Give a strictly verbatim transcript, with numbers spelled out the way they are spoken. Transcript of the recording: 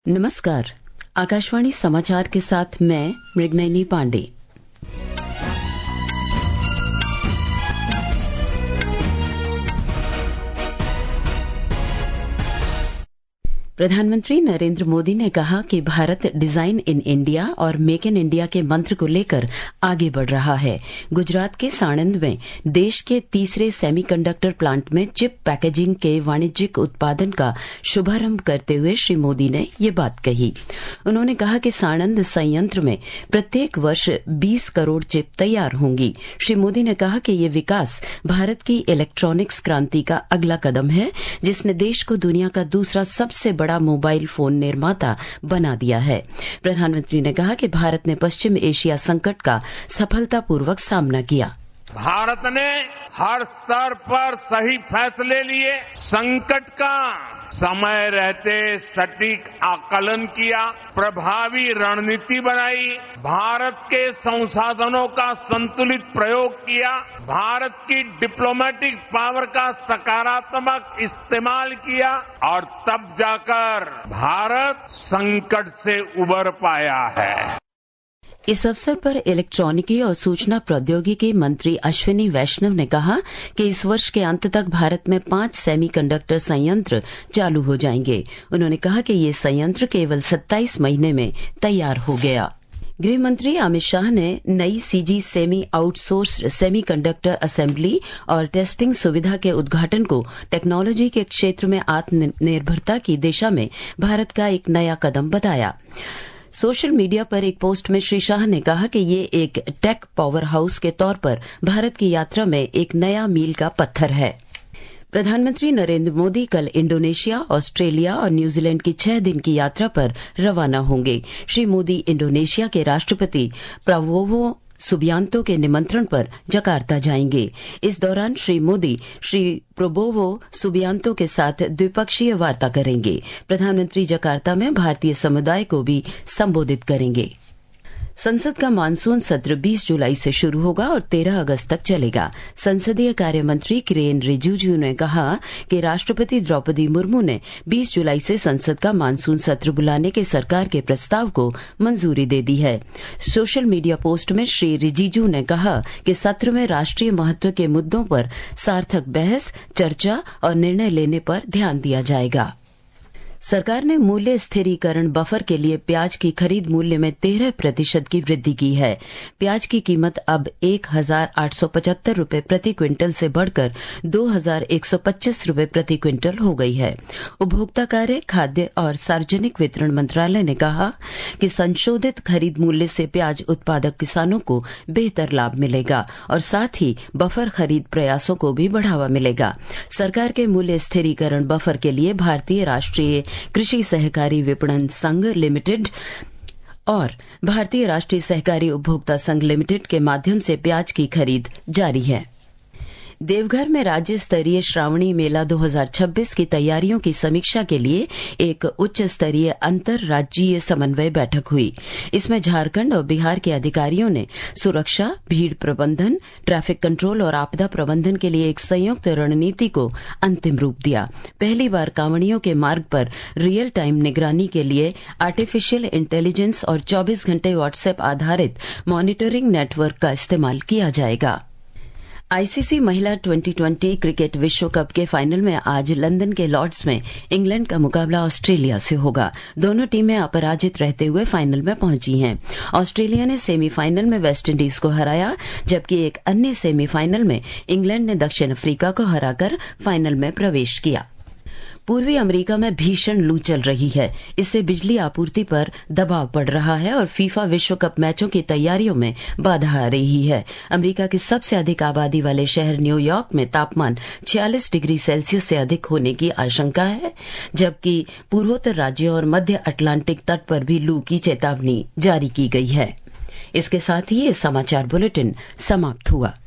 नमस्कार। आकाशवाणी समाचार के साथ मैं मृगनयनी पांडे। प्रधानमंत्री नरेंद्र मोदी ने कहा कि भारत डिजाइन इन इंडिया और मेक इन इंडिया के मंत्र को लेकर आगे बढ़ रहा है। गुजरात के साणंद में देश के तीसरे सेमीकंडक्टर प्लांट में चिप पैकेजिंग के वाणिज्यिक उत्पादन का शुभारंभ करते हुए श्री मोदी ने ये बात कही। उन्होंने कहा कि साणंद संयंत्र में प्रत्येक वर्ष बीस करोड़ चिप तैयार होंगी। श्री मोदी ने कहा कि ये विकास भारत की इलेक्ट्रॉनिक्स क्रांति का अगला कदम है, जिसने देश को दुनिया का दूसरा सबसे बड़ा मोबाइल फोन निर्माता बना दिया है। प्रधानमंत्री ने कहा कि भारत ने पश्चिम एशिया संकट का सफलतापूर्वक सामना किया। भारत ने हर स्तर पर सही फैसले लिए, संकट का समय रहते सटीक आकलन किया, प्रभावी रणनीति बनाई, भारत के संसाधनों का संतुलित प्रयोग किया, भारत की डिप्लोमेटिक पावर का सकारात्मक इस्तेमाल किया और तब जाकर भारत संकट से उबर पाया है। इस अवसर पर इलेक्ट्रॉनिकी और सूचना प्रौद्योगिकी मंत्री अश्विनी वैष्णव ने कहा कि इस वर्ष के अंत तक भारत में पांच सेमीकंडक्टर संयंत्र चालू हो जाएंगे। उन्होंने कहा कि ये संयंत्र केवल सत्ताईस महीने में तैयार हो गया। गृह मंत्री अमित शाह ने नई CG semi outsourced semiconductor assembly और टेस्टिंग सुविधा के उद्घाटन को टेक्नोलॉजी के क्षेत्र में आत्मनिर्भरता की दिशा में भारत का एक नया कदम बताया। सोशल मीडिया पर एक पोस्ट में श्री शाह ने कहा कि ये एक टेक पावर हाउस के तौर पर भारत की यात्रा में एक नया मील का पत्थर है। प्रधानमंत्री नरेंद्र मोदी कल इंडोनेशिया, ऑस्ट्रेलिया और न्यूजीलैंड की छह दिन की यात्रा पर रवाना होंगे। श्री मोदी इंडोनेशिया के राष्ट्रपति प्राबोवो सुबियांतो के निमंत्रण पर जकार्ता जाएंगे। इस दौरान श्री मोदी श्री प्राबोवो सुबियांतो के साथ द्विपक्षीय वार्ता करेंगे। प्रधानमंत्री जकार्ता में भारतीय समुदाय को भी संबोधित करेंगे। संसद का मानसून सत्र बीस जुलाई से शुरू होगा और तेरह अगस्त तक चलेगा। संसदीय कार्य मंत्री किरेन रिजिजू ने कहा कि राष्ट्रपति द्रौपदी मुर्मू ने बीस जुलाई से संसद का मानसून सत्र बुलाने के सरकार के प्रस्ताव को मंजूरी दे दी है। सोशल मीडिया पोस्ट में श्री रिजिजू ने कहा कि सत्र में राष्ट्रीय महत्व के मुद्दों पर सार्थक बहस, चर्चा और निर्णय लेने पर ध्यान दिया जाएगा। सरकार ने मूल्य स्थिरीकरण बफर के लिए प्याज की खरीद मूल्य में तेरह प्रतिशत की वृद्धि की है। प्याज की कीमत अब एक हजार आठ सौ पचहत्तर रूपये प्रति क्विंटल से बढ़कर दो हजार एक सौ पच्चीस रूपये प्रति क्विंटल हो गई है। उपभोक्ता कार्य, खाद्य और सार्वजनिक वितरण मंत्रालय ने कहा कि संशोधित खरीद मूल्य से प्याज उत्पादक किसानों को बेहतर लाभ मिलेगा और साथ ही बफर खरीद प्रयासों को भी बढ़ावा मिलेगा। सरकार के मूल्य स्थिरीकरण बफर के लिए भारतीय राष्ट्रीय कृषि सहकारी विपणन संघ लिमिटेड और भारतीय राष्ट्रीय सहकारी उपभोक्ता संघ लिमिटेड के माध्यम से प्याज की खरीद जारी है। देवघर में राज्य स्तरीय श्रावणी मेला दो हजार छब्बीस की तैयारियों की समीक्षा के लिए एक उच्च स्तरीय अंतर राज्यीय समन्वय बैठक हुई। इसमें झारखंड और बिहार के अधिकारियों ने सुरक्षा, भीड़ प्रबंधन, ट्रैफिक कंट्रोल और आपदा प्रबंधन के लिए एक संयुक्त रणनीति को अंतिम रूप दिया। पहली बार कांवड़ियों के मार्ग पर रियल टाइम निगरानी के लिए आर्टिफिशियल इंटेलिजेंस और चौबीस घंटे व्हाट्सएप आधारित मॉनिटरिंग नेटवर्क का इस्तेमाल किया जाएगा। आईसीसी महिला ट्वेंटी ट्वेंटी क्रिकेट विश्व कप के फाइनल में आज लंदन के लॉर्ड्स में इंग्लैंड का मुकाबला ऑस्ट्रेलिया से होगा। दोनों टीमें अपराजित रहते हुए फाइनल में पहुंची हैं। ऑस्ट्रेलिया ने सेमीफाइनल में वेस्टइंडीज को हराया, जबकि एक अन्य सेमीफाइनल में इंग्लैंड ने दक्षिण अफ्रीका को हराकर फाइनल में प्रवेश किया। पूर्वी अमेरिका में भीषण लू चल रही है। इससे बिजली आपूर्ति पर दबाव पड़ रहा है और फीफा विश्व कप मैचों की तैयारियों में बाधा आ रही है। अमेरिका के सबसे अधिक आबादी वाले शहर न्यूयॉर्क में तापमान छियालीस डिग्री सेल्सियस से अधिक होने की आशंका है, जबकि पूर्वोत्तर राज्यों और मध्य अटलांटिक तट पर भी लू की चेतावनी जारी की गई है। इसके साथ ही ये समाचार बुलेटिन समाप्त हुआ।